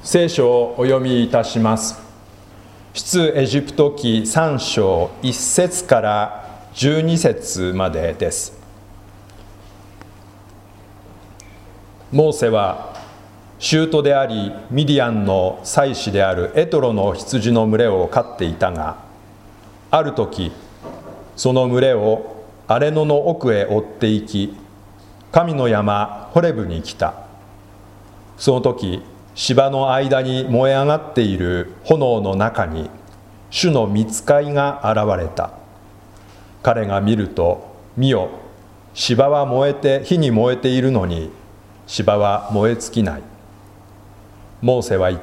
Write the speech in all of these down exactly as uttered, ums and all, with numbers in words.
聖書をお読みいたします。出エジプト記さん章いっ節からじゅうに節までです。モーセは舅でありミディアンの妻子であるエトロの羊の群れを飼っていたが、ある時その群れを荒れ野の奥へ追って行き、神の山ホレブに来た。その時芝の間に燃え上がっている炎の中に主の御使いが現れた。彼が見ると、見よ、芝は燃えて火に燃えているのに芝は燃え尽きない。モーセは言った。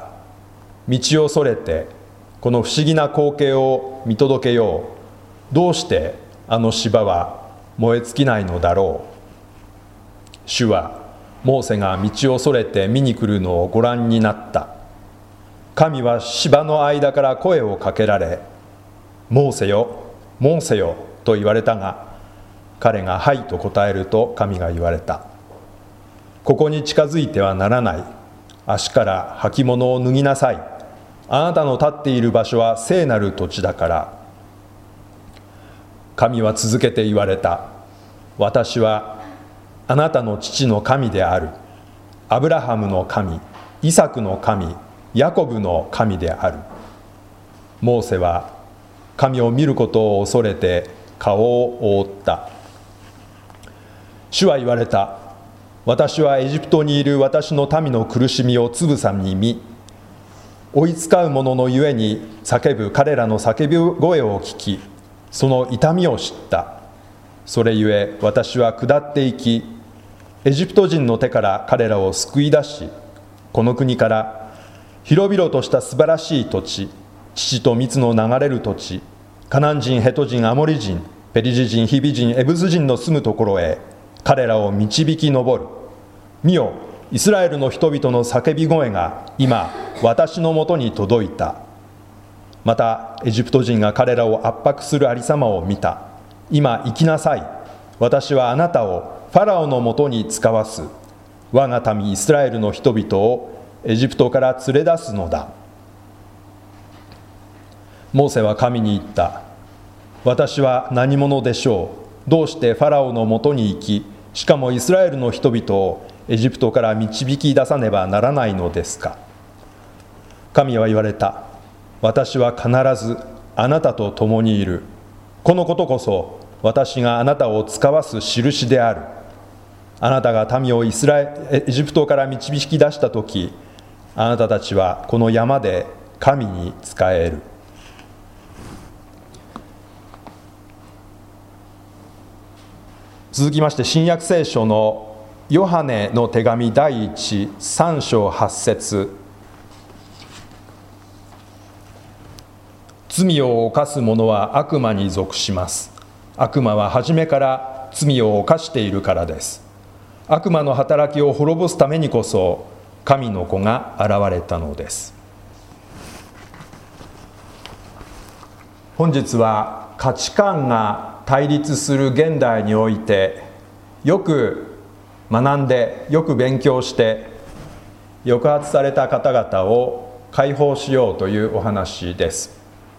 道をそれてこの不思議な光景を見届けよう。どうしてあの芝は燃え尽きないのだろう。主はモーセが道をそれて見に来るのをご覧になった。神は芝の間から声をかけられ、モーセよ、モーセよと言われたが、彼がはいと答えると神が言われた。ここに近づいてはならない。足から履物を脱ぎなさい。あなたの立っている場所は聖なる土地だから。神は続けて言われた。私はあなたの父の神である。アブラハムの神、イサクの神、ヤコブの神である。モーセは神を見ることを恐れて顔を覆った。主は言われた。私はエジプトにいる私の民の苦しみをつぶさに見、追いつかう者のゆえに叫ぶ彼らの叫び声を聞き、その痛みを知った。それゆえ私は下っていき、エジプト人の手から彼らを救い出し、この国から広々とした素晴らしい土地、乳と蜜の流れる土地、カナン人、ヘト人、アモリ人、ペリジ人、ヒビ人、エブス人の住むところへ彼らを導き上る。見よ、イスラエルの人々の叫び声が今私のもとに届いた。またエジプト人が彼らを圧迫するありさまを見た。今行きなさい。私はあなたをファラオのもとに使わす。我が民イスラエルの人々をエジプトから連れ出すのだ。モーセは神に言った。私は何者でしょう。どうしてファラオのもとに行き、しかもイスラエルの人々をエジプトから導き出さねばならないのですか。神は言われた。私は必ずあなたと共にいる。このことこそ私があなたを使わす印である。あなたが民をイスラエエジプトから導き出したとき、あなたたちはこの山で神に仕える。続きまして新約聖書のヨハネの手紙第一さん章はち節。罪を犯す者は悪魔に属します。悪魔は初めから罪を犯しているからです。悪魔の働きを滅ぼすためにこそ神の子が現れたのです。本日は価値観が対立する現代において、よく学んでよく勉強して抑圧された方々を解放しようというお話です。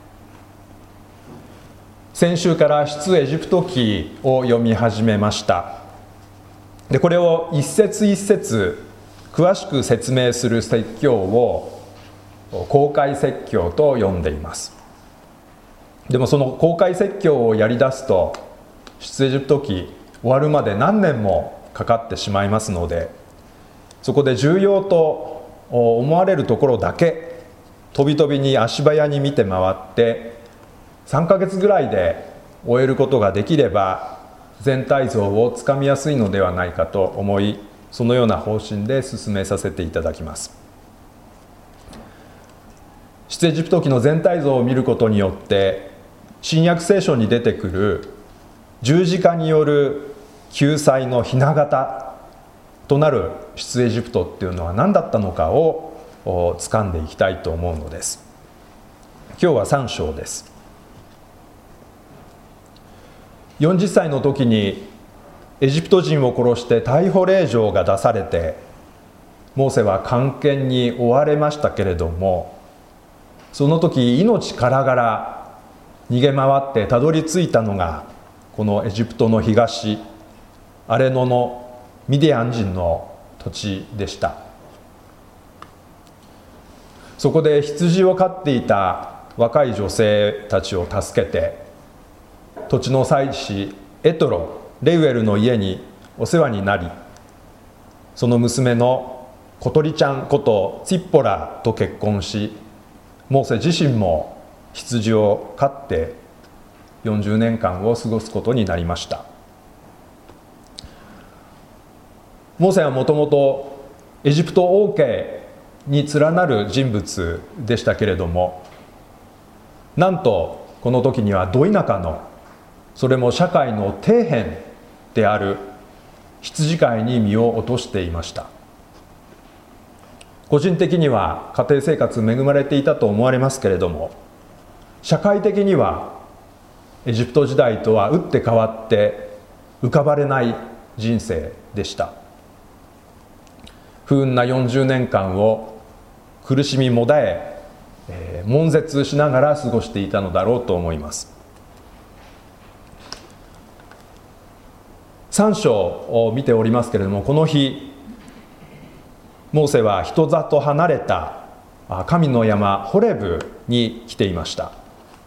先週から出エジプト記を読み始めました。でこれを一節一節詳しく説明する説教を公開説教と呼んでいます。でもその公開説教をやり出すと出エジプト記終わるまで何年もかかってしまいますので、そこで重要と思われるところだけ飛び飛びに足早に見て回ってさんかげつぐらいで終えることができれば全体像をつかみやすいのではないかと思い、そのような方針で進めさせていただきます。出エジプト記の全体像を見ることによって新約聖書に出てくる十字架による救済の雛形となる出エジプトっていうのは何だったのかを掴んでいきたいと思うのです。今日はさん章です。よんじゅっさいの時にエジプト人を殺して逮捕令状が出されて、 モーセは菅研に追われましたけれども、その時命からがら逃げ回ってたどり着いたのがこのエジプトの東アレノのミディアン人の土地でした。そこで羊を飼っていた若い女性たちを助けて、土地の祭司エトロ・レウエルの家にお世話になり、その娘の小鳥ちゃんことツィッポラと結婚し、モーセ自身も羊を飼ってよんじゅうねんかんを過ごすことになりました。モーセはもともとエジプト王家に連なる人物でしたけれども、なんとこの時にはど田舎の、それも社会の底辺である羊飼いに身を落としていました。個人的には家庭生活恵まれていたと思われますけれども、社会的にはエジプト時代とは打って変わって浮かばれない人生でした。不運なよんじゅうねんかんを苦しみもだえ、えー、悶絶しながら過ごしていたのだろうと思います。さん章を見ておりますけれども、この日モーセは人里離れた神の山ホレブに来ていました。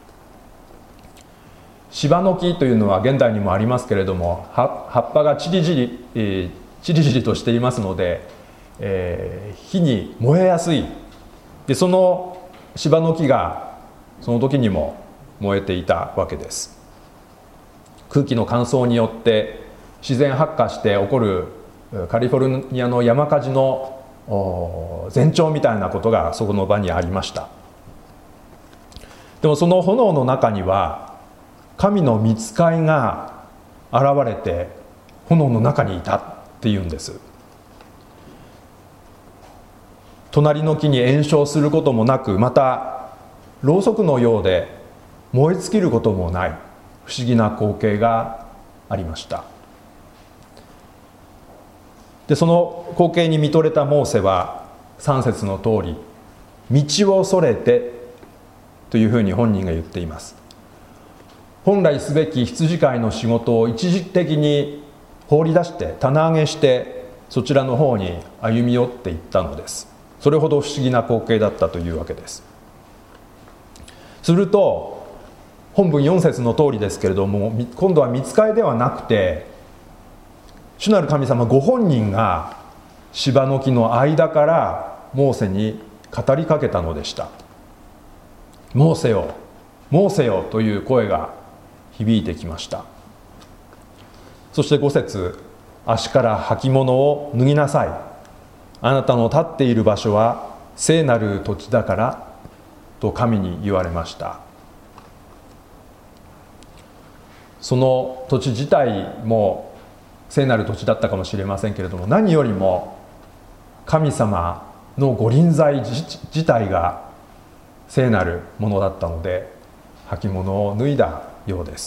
芝の木というのは現代にもありますけれども、葉っぱがチリジリ、えー、チリジリとしていますので、えー、火に燃えやすい。でその芝の木がその時にも燃えていたわけです。空気の乾燥によって自然発火して起こるカリフォルニアの山火事の前兆みたいなことがそこの場にありました。でもその炎の中には神の御使いが現れて炎の中にいたっていうんです。隣の木に延焼することもなく、またろうそくのようで燃え尽きることもない不思議な光景がありました。でその光景に見とれたモーセはさん節の通り、道をそれてというふうに本人が言っています。本来すべき羊飼いの仕事を一時的に放り出して棚上げしてそちらの方に歩み寄っていったのです。それほど不思議な光景だったというわけです。すると本文よん節の通りですけれども、今度は御使いではなくて主なる神様ご本人が芝の木の間からモーセに語りかけたのでした。モーセよ、モーセよという声が響いてきました。そしてご節、足から履物を脱ぎなさい。あなたの立っている場所は聖なる土地だからと神に言われました。その土地自体も聖なる土地だったかもしれませんけれども、何よりも神様の御臨在自体が聖なるものだったので、履物を脱いだようです。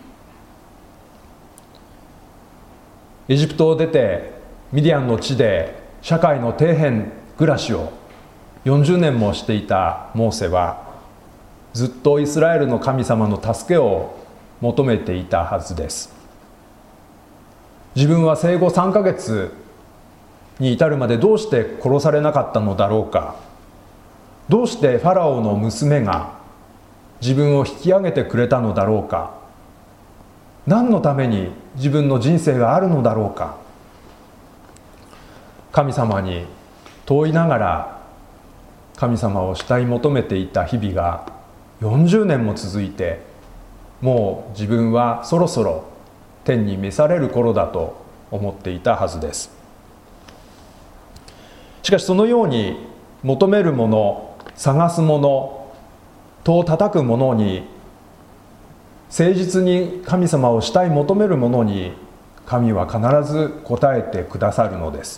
エジプトを出てミディアンの地で社会の底辺暮らしをよんじゅうねんもしていたモーセは、ずっとイスラエルの神様の助けを求めていたはずです。自分は生後さんかげつに至るまでどうして殺されなかったのだろうか。どうしてファラオの娘が自分を引き上げてくれたのだろうか。何のために自分の人生があるのだろうか。神様に問いながら神様を慕い求めていた日々がよんじゅうねんも続いて、もう自分はそろそろ天に召される頃だと思っていたはずです。しかしそのように求めるもの、探すもの、戸を叩くものに、誠実に神様を慕い求めるものに神は必ず答えてくださるのです。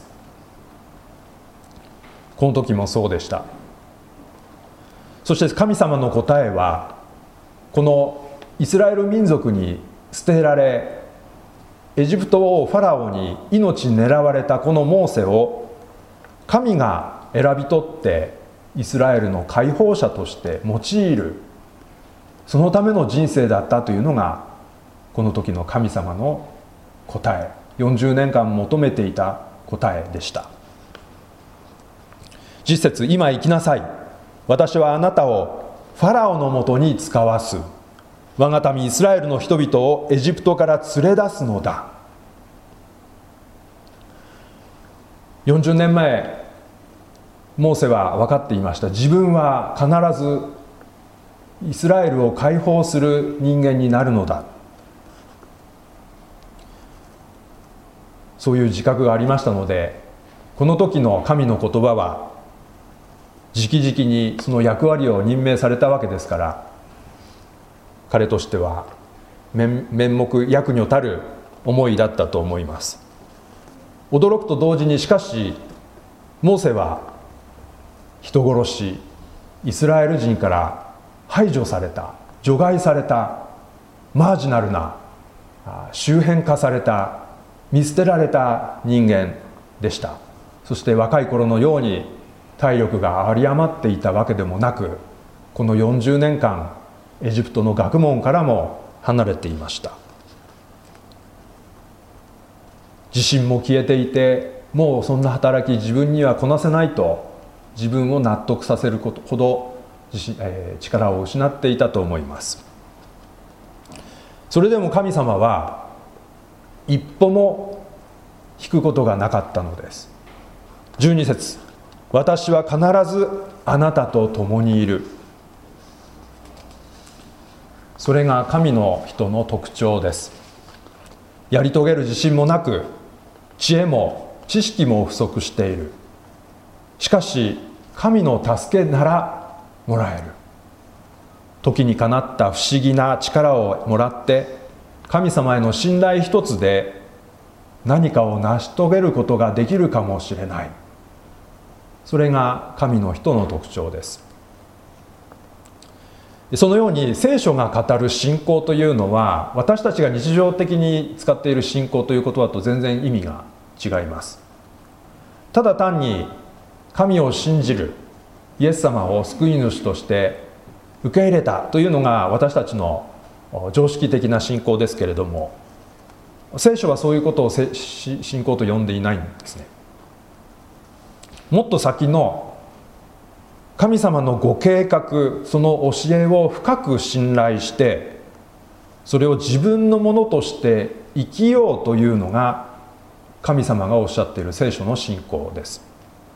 この時もそうでした。そして神様の答えは、このイスラエル民族に捨てられ、エジプト王ファラオに命狙われたこのモーセを神が選び取ってイスラエルの解放者として用いる、そのための人生だったというのがこの時の神様の答え、よんじゅうねんかん求めていた答えでした。じゅっ節、今行きなさい。私はあなたをファラオのもとに使わす。我が民イスラエルの人々をエジプトから連れ出すのだ。よんじゅうねんまえ、モーセは分かっていました。自分は必ずイスラエルを解放する人間になるのだ。そういう自覚がありましたので、この時の神の言葉は直々にその役割を任命されたわけですから、彼としては面目躍如たる思いだったと思います。驚くと同時に、しかしモーセは人殺し、イスラエル人から排除された、除外された、マージナルな、周辺化された、見捨てられた人間でした。そして若い頃のように体力が有り余っていたわけでもなく、このよんじゅうねんかんエジプトの学問からも離れていました。自信も消えていて、もうそんな働き自分にはこなせないと自分を納得させることほど自信、えー、力を失っていたと思います。それでも神様は一歩も引くことがなかったのです。じゅうに節、私は必ずあなたと共にいる。それが神の人の特徴です。やり遂げる自信もなく、知恵も知識も不足している。しかし神の助けならもらえる。時にかなった不思議な力をもらって、神様への信頼一つで何かを成し遂げることができるかもしれない。それが神の人の特徴です。そのように聖書が語る信仰というのは、私たちが日常的に使っている信仰という言葉と全然意味が違います。ただ単に神を信じる、イエス様を救い主として受け入れたというのが私たちの常識的な信仰ですけれども、聖書はそういうことを信仰と呼んでいないんですね。もっと先の神様のご計画、その教えを深く信頼して、それを自分のものとして生きようというのが神様がおっしゃっている聖書の信仰です。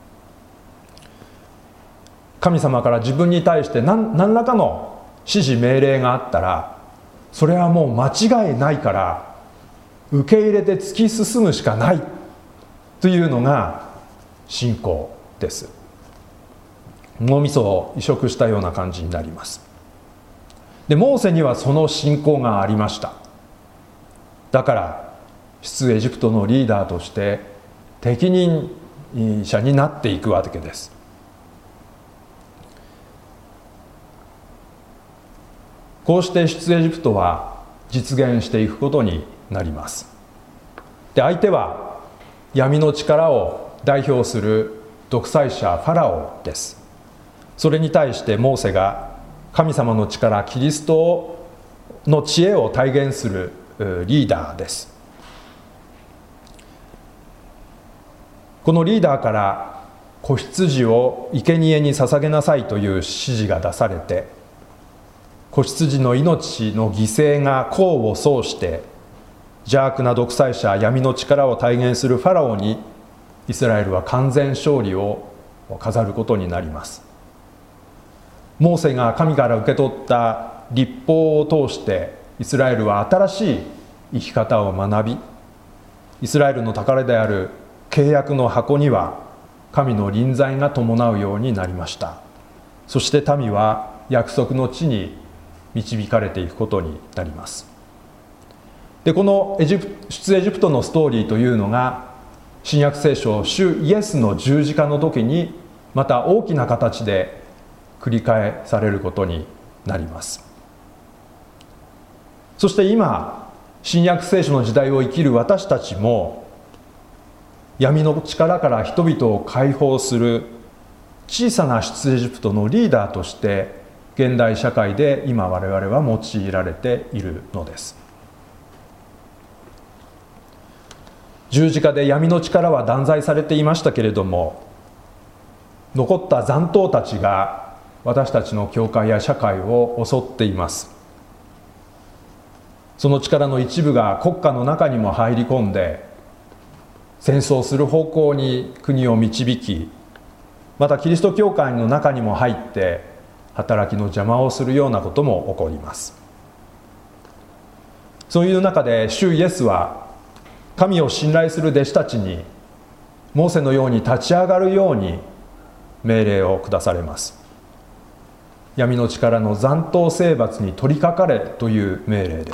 神様から自分に対して何、何らかの指示命令があったら、それはもう間違いないから受け入れて突き進むしかないというのが信仰です。脳みそを移植したような感じになります。で、モーセにはその信仰がありました。だから出エジプトのリーダーとして適任者になっていくわけです。こうして出エジプトは実現していくことになります。で、相手は闇の力を代表する独裁者ファラオです。それに対してモーセが神様の力、キリストの知恵を体現するリーダーです。このリーダーから子羊を生贄に捧げなさいという指示が出されて、子羊の命の犠牲が功を奏して邪悪な独裁者、闇の力を体現するファラオにイスラエルは完全勝利を飾ることになります。モーセが神から受け取った律法を通してイスラエルは新しい生き方を学び、イスラエルの宝である契約の箱には神の臨在が伴うようになりました。そして民は約束の地に導かれていくことになります。で、このエジプ出エジプトのストーリーというのが新約聖書主イエスの十字架の時にまた大きな形で繰り返されることになります。そして今新約聖書の時代を生きる私たちも闇の力から人々を解放する小さな出エジプトのリーダーとして現代社会で今我々は用いられているのです。十字架で闇の力は断罪されていましたけれども、残った残党たちが私たちの教会や社会を襲っています。その力の一部が国家の中にも入り込んで戦争する方向に国を導き、またキリスト教会の中にも入って働きの邪魔をするようなことも起こります。そういう中で主イエスは神を信頼する弟子たちにモーセのように立ち上がるように命令を下されます。闇の力の残党征伐に取り掛かれという命令です。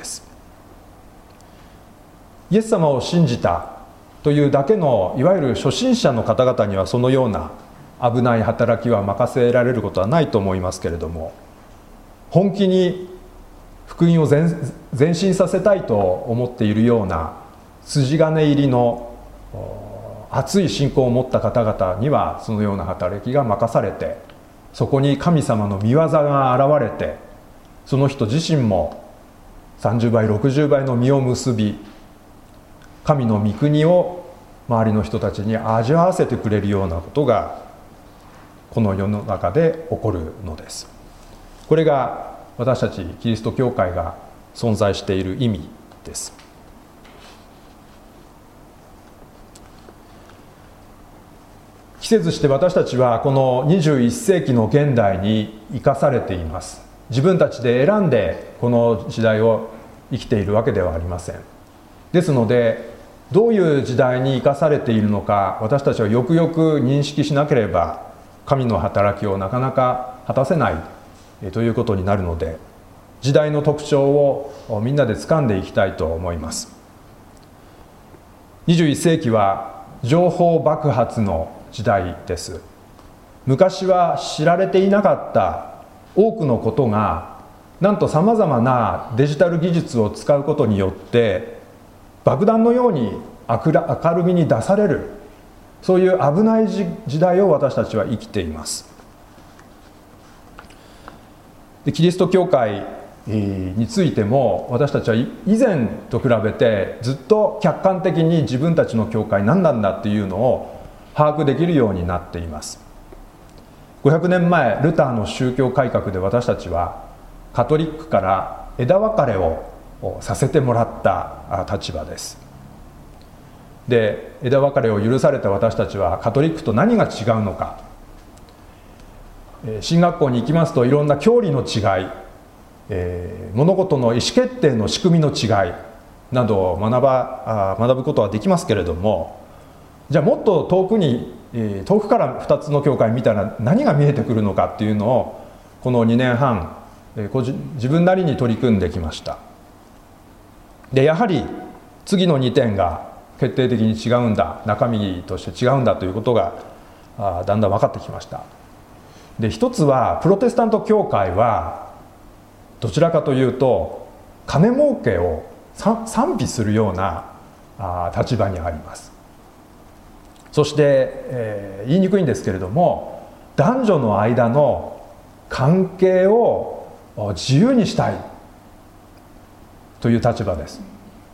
イエス様を信じたというだけのいわゆる初心者の方々にはそのような危ない働きは任せられることはないと思いますけれども、本気に福音を 前, 前進させたいと思っているような筋金入りの熱い信仰を持った方々にはそのような働きが任されて、そこに神様の御業が現れて、その人自身もさんじゅうばいろくじゅうばいの実を結び、神の御国を周りの人たちに味わわせてくれるようなことがこの世の中で起こるのです。これが私たちキリスト教会が存在している意味です。期せずして私たちはこのにじゅういっせいきの現代に生かされています。自分たちで選んでこの時代を生きているわけではありません。ですのでどういう時代に生かされているのか、私たちはよくよく認識しなければ神の働きをなかなか果たせないということになるので、時代の特徴をみんなで掴んでいきたいと思います。にじゅういっせいきは情報爆発の時代です。昔は知られていなかった多くのことが、なんとさまざまなデジタル技術を使うことによって爆弾のように明るみに出される、そういう危ない時代を私たちは生きています。でキリスト教会についても私たちは以前と比べてずっと客観的に自分たちの教会何なんだっていうのを把握できるようになっています。ごひゃくねんまえルターの宗教改革で私たちはカトリックから枝分かれをさせてもらった立場です。で枝分かれを許された私たちはカトリックと何が違うのか、神学校に行きますといろんな教理の違い、えー、物事の意思決定の仕組みの違いなどを学ば学ぶことはできますけれども、じゃあもっと遠くに遠くからふたつの教会見たら何が見えてくるのかっていうのをこのにねんはん自分なりに取り組んできました。でやはり次のにてんが決定的に違うんだ、中身として違うんだということがだんだん分かってきました。で一つはプロテスタント教会はどちらかというと金儲けを賛美するような立場にあります。そして、えー、言いにくいんですけれども、男女の間の関係を自由にしたいという立場です。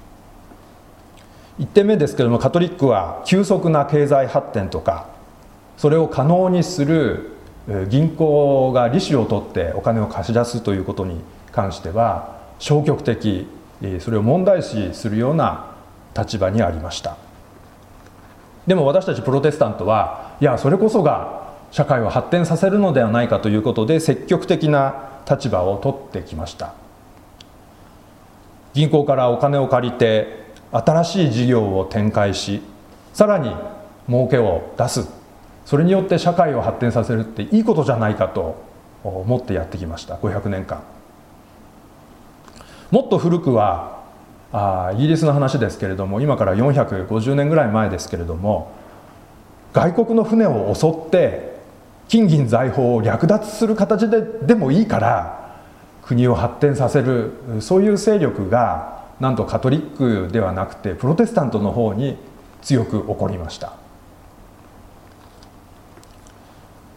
いってんめですけれども、カトリックは急速な経済発展とかそれを可能にする銀行が利子を取ってお金を貸し出すということに関しては消極的、それを問題視するような立場にありました。でも私たちプロテスタントはいやそれこそが社会を発展させるのではないかということで積極的な立場を取ってきました。銀行からお金を借りて新しい事業を展開し、さらに儲けを出す、それによって社会を発展させるっていいことじゃないかと思ってやってきました。ごひゃくねんかん。もっと古くはあイギリスの話ですけれども、今からよんひゃくごじゅうねんぐらい前ですけれども、外国の船を襲って金銀財宝を略奪する形ででもいいから国を発展させる、そういう勢力がなんとカトリックではなくてプロテスタントの方に強く起こりました。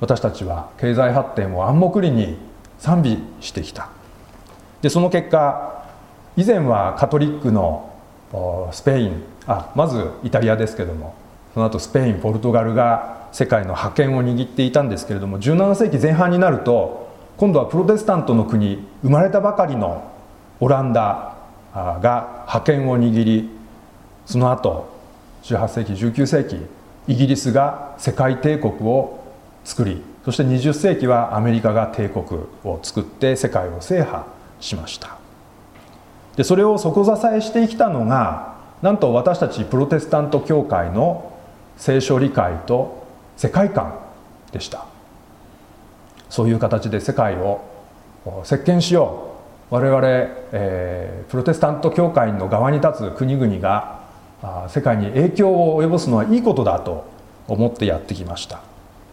私たちは経済発展を暗黙裏に賛美してきた。でその結果、以前はカトリックのスペインあまずイタリアですけども、その後スペインポルトガルが世界の覇権を握っていたんですけれども、じゅうななせいきぜん半になると今度はプロテスタントの国、生まれたばかりのオランダが覇権を握り、その後じゅうはっせいきじゅうきゅうせいきイギリスが世界帝国を作り、そしてにじゅっせいきはアメリカが帝国を作って世界を制覇しました。でそれを底支えしてきたのが、なんと私たちプロテスタント教会の聖書理解と世界観でした。そういう形で世界を席巻しよう、我々、えー、プロテスタント教会の側に立つ国々が世界に影響を及ぼすのはいいことだと思ってやってきました。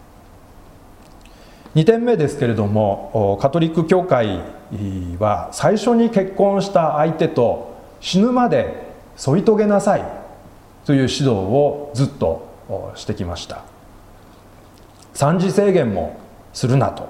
にてんめですけれども、カトリック教会は最初に結婚した相手と死ぬまで添い遂げなさいという指導をずっとしてきました。産児制限もするなと。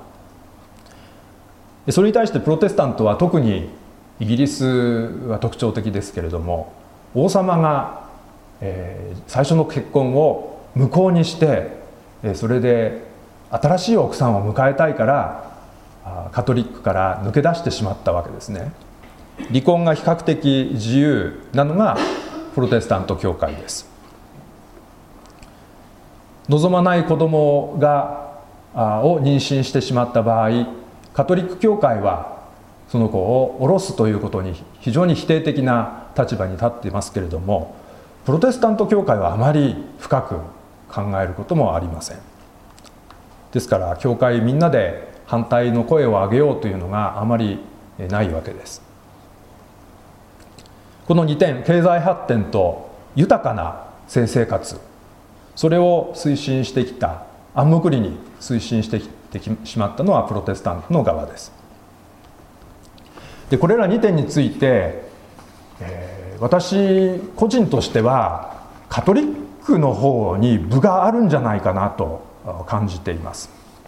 それに対してプロテスタントは、特にイギリスは特徴的ですけれども、王様が、えー、最初の結婚を無効にして、それで新しい奥さんを迎えたいからカトリックから抜け出してしまったわけですね。離婚が比較的自由なのがプロテスタント教会です。望まない子供がを妊娠してしまった場合、カトリック教会はその子を下ろすということに非常に否定的な立場に立っていますけれども、プロテスタント教会はあまり深く考えることもありません。ですから教会みんなで反対の声を上げようというのがあまりないわけです。このにてん、経済発展と豊かな性生活、それを推進してきた、暗黙裏に推進してきてしまったのはプロテスタントの側です。でこれらにてんについて、えー、私個人としてはカトリックの方に分があるんじゃないかなと感じています。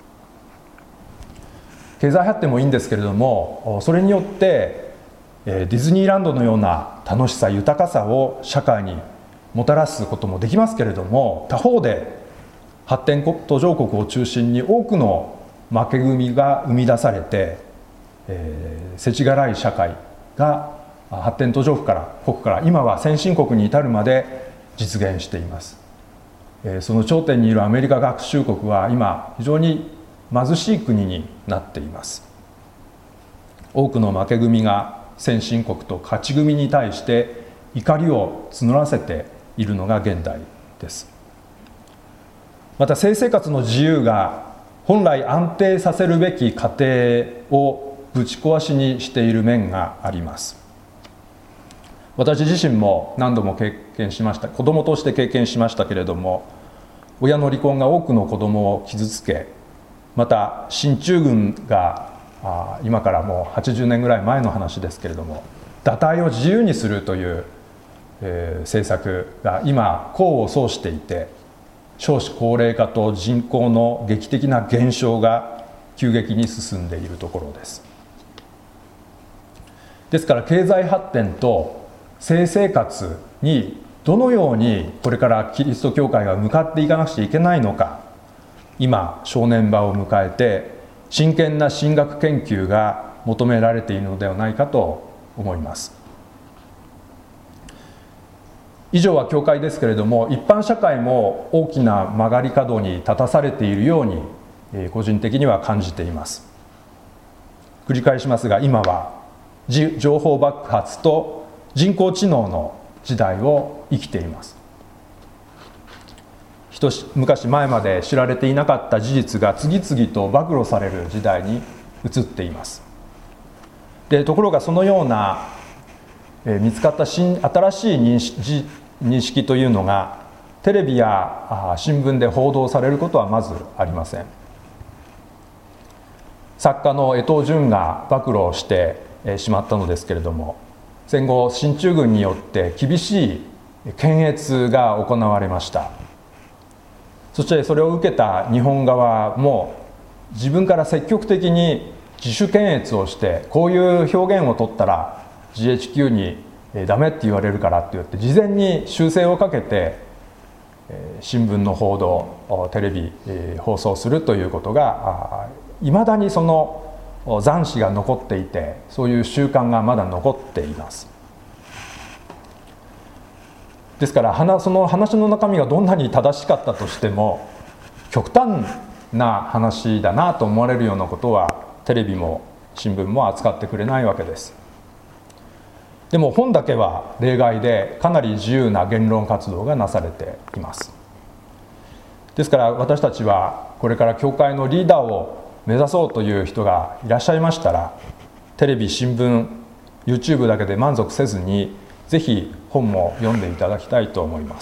経済発展もいいんですけれども、それによってディズニーランドのような楽しさ、豊かさを社会にもたらすこともできますけれども、他方で発展国途上国を中心に多くの負け組が生み出されて、えー、世知辛い社会が発展途上国から国から今は先進国に至るまで実現しています。えー、その頂点にいるアメリカ合衆国は今非常に貧しい国になっています。多くの負け組が先進国と勝ち組に対して怒りを募らせているのが現代です。また性生活の自由が本来安定させるべき家庭をぶち壊しにしている面があります。私自身も何度も経験しました、子供として経験しましたけれども、親の離婚が多くの子供を傷つけ、また進駐軍があ今からもうはちじゅうねんぐらい前の話ですけれども、堕胎を自由にするという、えー、政策が今功を奏していて、少子高齢化と人口の劇的な減少が急激に進んでいるところです。ですから経済発展と性生活にどのようにこれからキリスト教会が向かっていかなくちゃいけないのか、今正念場を迎えて真剣な神学研究が求められているのではないかと思います。以上は教会ですけれども、一般社会も大きな曲がり角に立たされているように個人的には感じています。繰り返しますが、今は情報爆発と人工知能の時代を生きています。一昔前まで知られていなかった事実が次々と暴露される時代に移っています。でところがそのような、えー、見つかった新新しい認識、認識というのがテレビや新聞で報道されることはまずありません。作家の江藤淳が暴露してしまったのですけれども、戦後進駐軍によって厳しい検閲が行われました。そしてそれを受けた日本側も自分から積極的に自主検閲をして、こういう表現を取ったら ジーエイチキュー にダメって言われるからって言って事前に修正をかけて新聞の報道、テレビ放送するということがいまだにその残滓が残っていて、そういう習慣がまだ残っています。ですからその話の中身がどんなに正しかったとしても、極端な話だなと思われるようなことはテレビも新聞も扱ってくれないわけです。でも本だけは例外でかなり自由な言論活動がなされています。ですから私たちはこれから教会のリーダーを目指そうという人がいらっしゃいましたら、テレビ、新聞、YouTube だけで満足せずに、ぜひ本も読んでいただきたいと思います。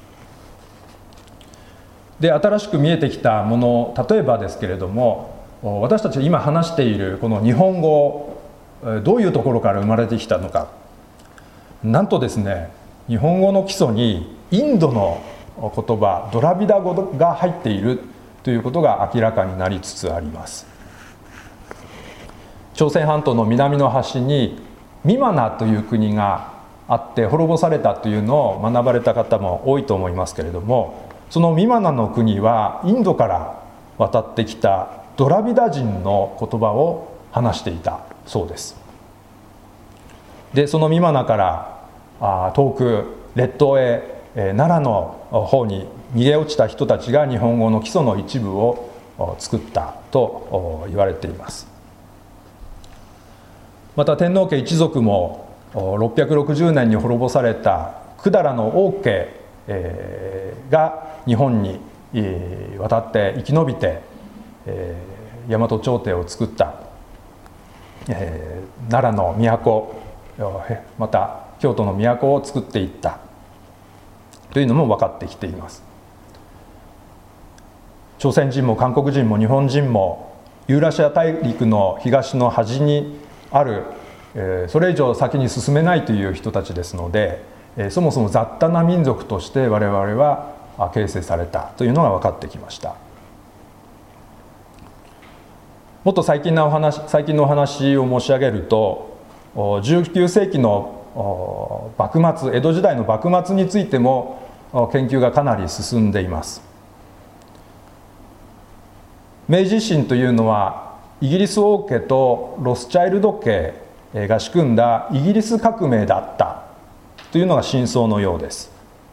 で、新しく見えてきたもの、例えばですけれども、私たちが今話しているこの日本語、どういうところから生まれてきたのか。なんとですね、日本語の基礎にインドの言葉、ドラビダ語が入っているということが明らかになりつつあります。朝鮮半島の南の端にミマナという国があって滅ぼされたというのを学ばれた方も多いと思いますけれども、そのミマナの国はインドから渡ってきたドラビダ人の言葉を話していたそうです。で、そのミマナからあ遠く列島へ、え奈良の方に逃げ落ちた人たちが日本語の基礎の一部を作ったと言われています。また天皇家一族もろっぴゃくろくじゅうねんに滅ぼされた百済の王家が日本に渡って生き延びて大和朝廷を作った奈良の都、また京都の都を作っていったというのも分かってきています。朝鮮人も韓国人も日本人もユーラシア大陸の東の端にある、それ以上先に進めないという人たちですので、そもそも雑多な民族として我々は形成されたというのが分かってきました。もっと最近のお話、最近のお話を申し上げると、じゅうきゅうせいきの幕末、江戸時代の幕末についても研究がかなり進んでいます。明治維新というのはイギリス王家とロスチャイルド家が仕組んだイギリス革命だったというのが真相のようです。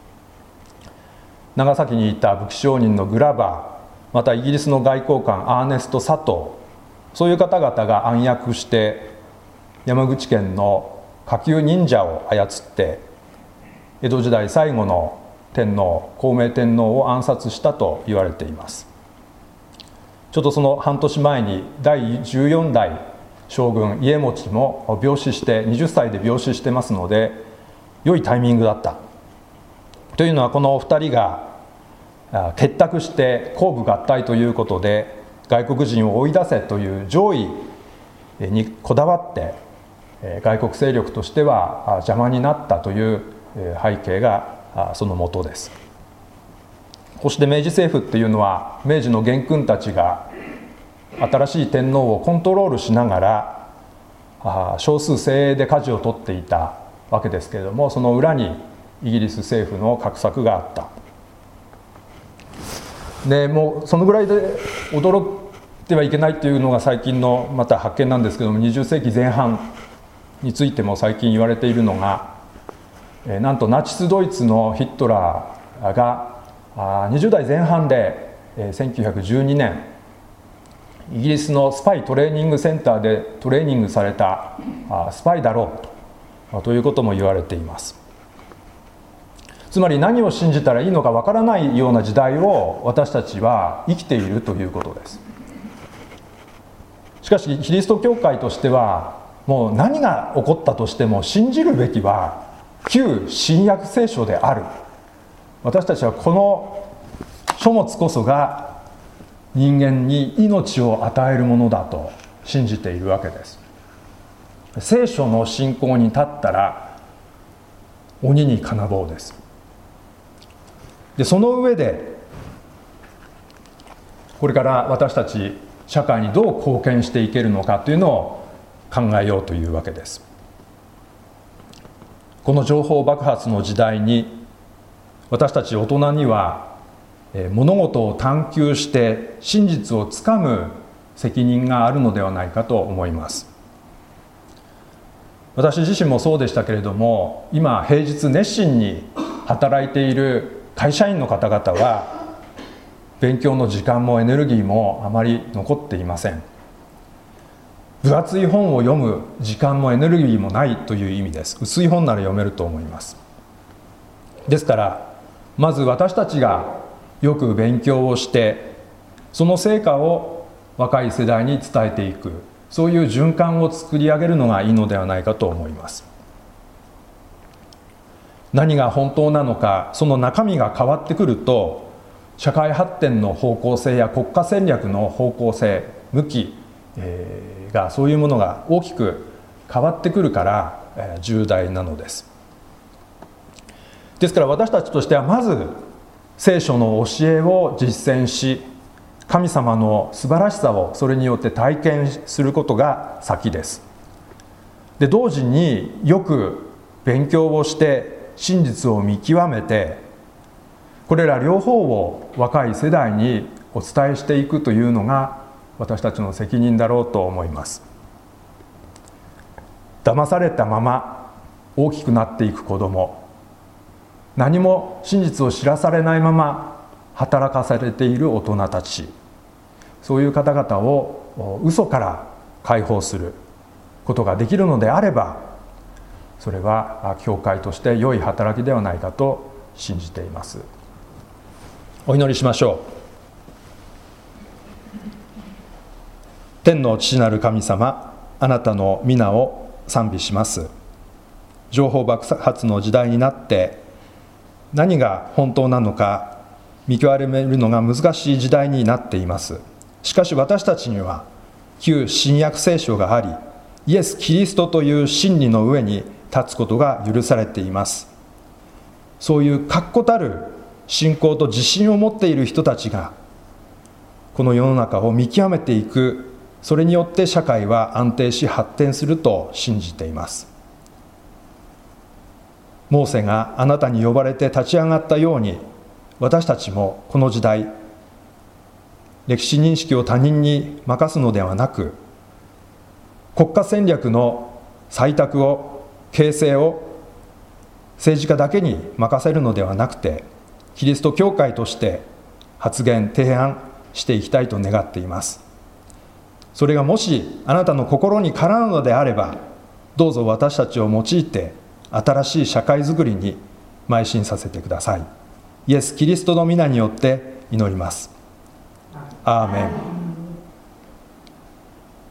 長崎にいた武器商人のグラバー、またイギリスの外交官アーネスト・サトウ、そういう方々が暗躍して山口県の下級忍者を操って江戸時代最後の天皇、孝明天皇を暗殺したと言われています。ちょっとその半年前にだいじゅうよんだい将軍家茂も病死してはたちで病死してますので、良いタイミングだったというのは、このお二人が結託して公武合体ということで外国人を追い出せという上位にこだわって外国勢力としては邪魔になったという背景がそのもとです。こうして明治政府っていうのは明治の元勲たちが新しい天皇をコントロールしながら少数精鋭で舵を取っていたわけですけれども、その裏にイギリス政府の画策があった。でもうそのぐらいで驚いてはいけないというのが最近のまた発見なんですけども、にじゅっせいきぜん半についても最近言われているのが、なんとナチスドイツのヒットラーがにじゅうだいぜん半でせんきゅうひゃくじゅうにねんイギリスのスパイトレーニングセンターでトレーニングされたスパイだろうということも言われています。つまり何を信じたらいいのかわからないような時代を私たちは生きているということです。しかしキリスト教会としてはもう何が起こったとしても信じるべきは旧新約聖書である。私たちはこの書物こそが人間に命を与えるものだと信じているわけです。聖書の信仰に立ったら鬼に金棒です。でその上でこれから私たち社会にどう貢献していけるのかというのを考えようというわけです。この情報爆発の時代に、私たち大人には物事を探求して真実をつかむ責任があるのではないかと思います。私自身もそうでしたけれども、今平日熱心に働いている会社員の方々は勉強の時間もエネルギーもあまり残っていません。分厚い本を読む時間もエネルギーもないという意味です。薄い本なら読めると思います。ですからまず私たちがよく勉強をして、その成果を若い世代に伝えていく、そういう循環を作り上げるのがいいのではないかと思います。何が本当なのか、その中身が変わってくると、社会発展の方向性や国家戦略の方向性、向き、えー、がそういうものが大きく変わってくるから、えー、重大なのです。ですから私たちとしてはまず聖書の教えを実践し、神様の素晴らしさをそれによって体験することが先です。で、同時によく勉強をして真実を見極めて、これら両方を若い世代にお伝えしていくというのが私たちの責任だろうと思います。騙されたまま大きくなっていく子ども、何も真実を知らされないまま働かされている大人たち、そういう方々を嘘から解放することができるのであれば、それは教会として良い働きではないかと信じています。お祈りしましょう。天の父なる神様、あなたの皆を賛美します。情報爆発の時代になって何が本当なのか見極めるのが難しい時代になっています。しかし私たちには旧新約聖書があり、イエス・キリストという真理の上に立つことが許されています。そういう確固たる信仰と自信を持っている人たちがこの世の中を見極めていく、それによって社会は安定し発展すると信じています。モーセがあなたに呼ばれて立ち上がったように、私たちもこの時代、歴史認識を他人に任すのではなく、国家戦略の採択を、形成を政治家だけに任せるのではなくて、キリスト教会として発言、提案していきたいと願っています。それがもしあなたの心にかなうのであれば、どうぞ私たちを用いて新しい社会づくりに邁進させてください。イエス・キリストの皆によって祈ります。アーメン。